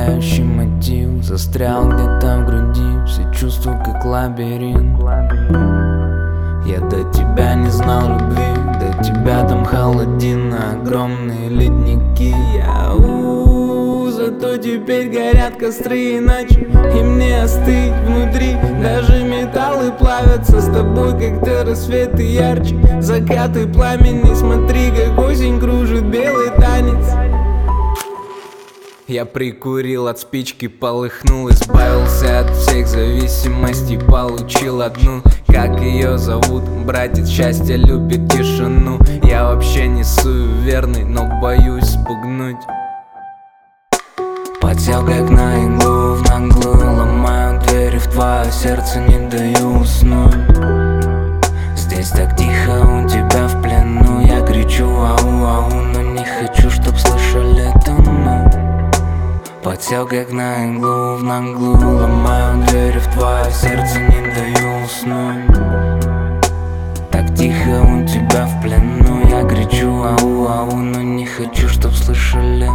Пугающий мотив застрял где-то в груди. Все чувства как лабиринт. Я до тебя не знал любви, до тебя там холодина, огромные ледники. Зато теперь горят костры иначе, и мне остыть внутри. Даже металлы плавятся с тобой, как-то рассветы ярче. Закаты пламени, смотри, как осень кружит белый танец. Я прикурил от спички, полыхнул, избавился от всех зависимостей, получил одну. Как ее зовут? Братец, счастье любит тишину. Я вообще не суеверный, но боюсь спугнуть. Подсел как на иглу, в наглую ломаю двери в твое сердце, не даю уснуть. Здесь так тихо, у тебя в плену. Я кричу ау-ау, но не хочу, чтоб слышали тону. Подсел как на иглу, в наглую ломаю двери в твое сердце, не даю уснуть. Так тихо, у тебя в плену. Я кричу ау-ау, но не хочу, чтоб слышали.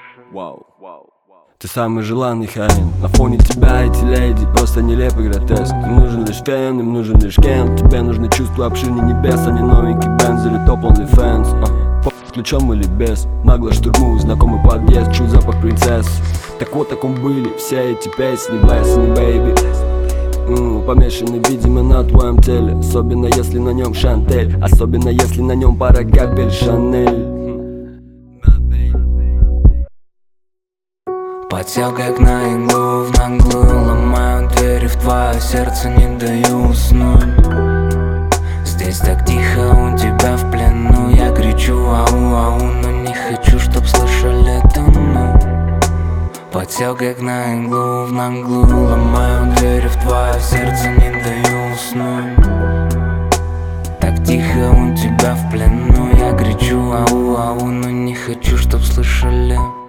Ты самый желанный хаин. На фоне тебя эти леди просто нелепый гротеск. Им нужен лишь фен, им нужен лишь кем. Тебе нужны чувства обширнее небес, а не новенький бенз или топ OnlyFans. Ключом или без, нагло штурмую знакомый подъезд, чую запах принцесс. Так вот, таком были все эти песни, Bless me, baby. Помешаны, видимо, на твоем теле. Особенно если на нем Шантель, особенно если на нем пара капель Шанель. Подсел как на иглу, в наглую ломаю двери в твое сердце, не даю уснуть. Здесь так тихо, у тебя в плену. Я кричу ау-ау, но не хочу, чтоб слышали тону. Подсел как на иглу, в наглую ломаю двери в твое сердце, не даю уснуть. Так тихо, у тебя в плену. Я кричу ау-ау, но не хочу, чтоб слышали.